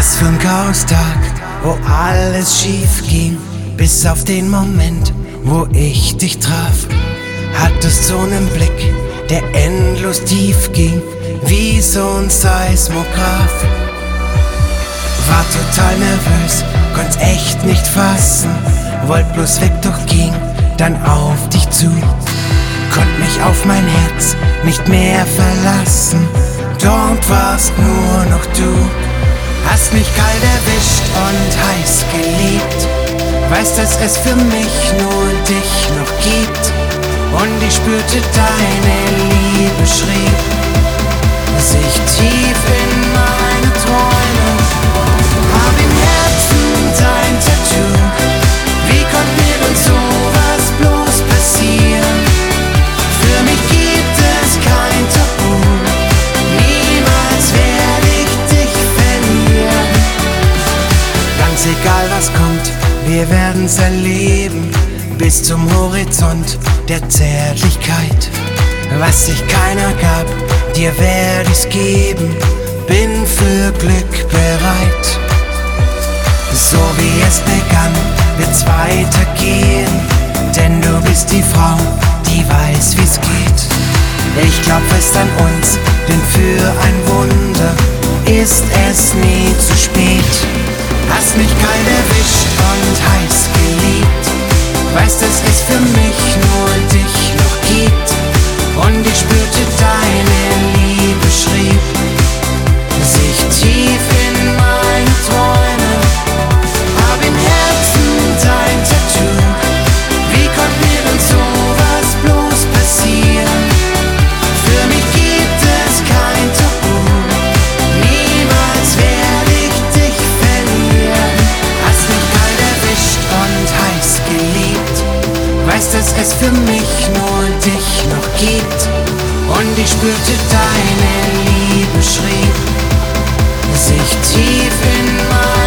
Was für ein Chaostag, wo alles schief ging, bis auf den Moment, wo ich dich traf. Hattest so nen Blick, der endlos tief ging, wie so ein Seismograph. War total nervös, konnt's echt nicht fassen, wollt bloß weg, doch ging dann auf dich zu. Konnt mich auf mein Herz nicht mehr verlassen, dort warst nur noch du. Hast mich kalt erwischt und heiß geliebt, weißt, dass es für mich nur dich noch gibt. Und ich spürte deine Liebe schrieb sich tief in meine Träume. Hab im Herzen dein Tattoo, wie konnte mir denn sowas bloß passieren? Für mich gibt es kein Tabu, niemals werde ich dich verlieren. Ganz egal was kommt, wir werden's erleben, bis zum Horizont der Zärtlichkeit. Was sich keiner gab, dir werd ich's geben, bin für Glück bereit. So wie es begann, wird's weitergehen, denn du bist die Frau, die weiß, wie's geht. Ich glaub fest an uns, denn für ein Wunder ist es nie zu spät. Hast mich kalt erwischt und heiß geliebt, weißt, dass es für mich nur dich noch gibt. Und ich spürte deine Liebe schrieb sich tief in meine Träume. Hab im Herzen dein Tattoo, wie konnte mir denn sowas bloß passieren? Für mich gibt es kein Tabu, niemals werde ich dich verlieren. Hast mich kalt erwischt und heiß geliebt, weißt, dass es für mich nur dich noch gibt. Und ich spürte deine Liebe schrieb sich tief in mein